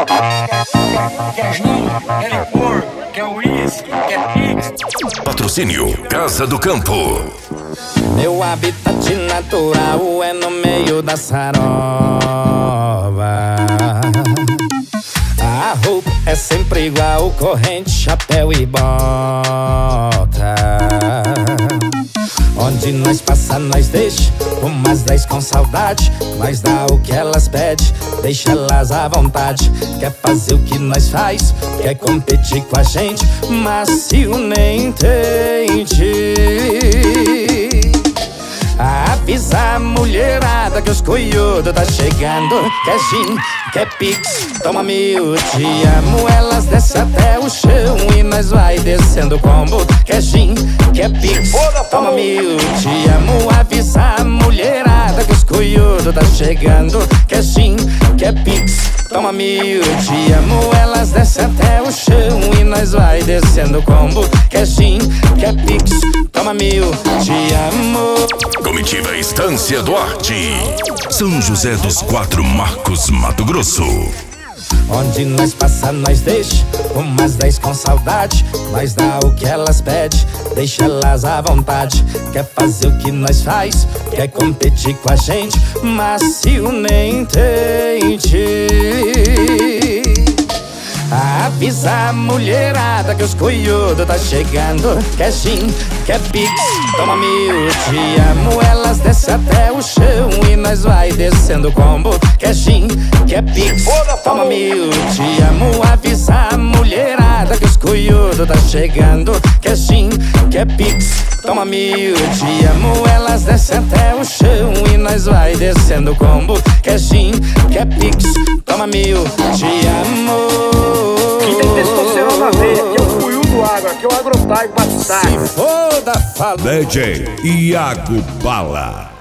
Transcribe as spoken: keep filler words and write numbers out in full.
Quer gin, quer licor, quer uísque, quer pix. Patrocínio Casa do Campo. Meu habitat natural é no meio da sarova. A roupa é sempre igual, corrente, chapéu e bota. Onde nós passa, nós deixa umas dez com saudade. Nós dá o que elas pedem, deixa elas à vontade. Quer fazer o que nós faz, quer competir com a gente, macio nem tente. Avisa a mulherada que os cunhudos tá chegando. Quer gin, quer pix, toma mil, te amo. Elas descem até o chão e nós vai descendo o combo. Quer gin, quer pix, toma mil, te amo. Avisa a mulherada que os cunhudos tá chegando. Quer gin, quer pix, toma mil, te amo. Elas descem até o chão e nós vai descendo o combo. Quer gin, quer pix, toma mil, te amo. Comitiva Estância Duarte, São José dos Quatro Marcos, Mato Grosso. Onde nós passa, nós deixa umas dez com saudade. Nós dá o que elas pedem, deixa elas à vontade. Quer fazer o que nós faz, quer competir com a gente, macio nem tente. Avisa a mulherada que os cunhudos tá chegando. Quer gin, quer pix, toma mil, te amo. Elas descem até o chão e nós vai descendo o combo. Quer gin, quer pix, toma mil, te amo. Avisa a mulherada que os cunhudos tá chegando. Quer gin, quer pix, toma mil, te amo. Elas descem até o chão e nós vai descendo o combo. Quer gin, quer pix, toma mil, te amo. Quem tem testosterona verde, é o Cuiú do Agro, aqui é o Agrotype Batistar. Se foda, fala. D J Iago Bala.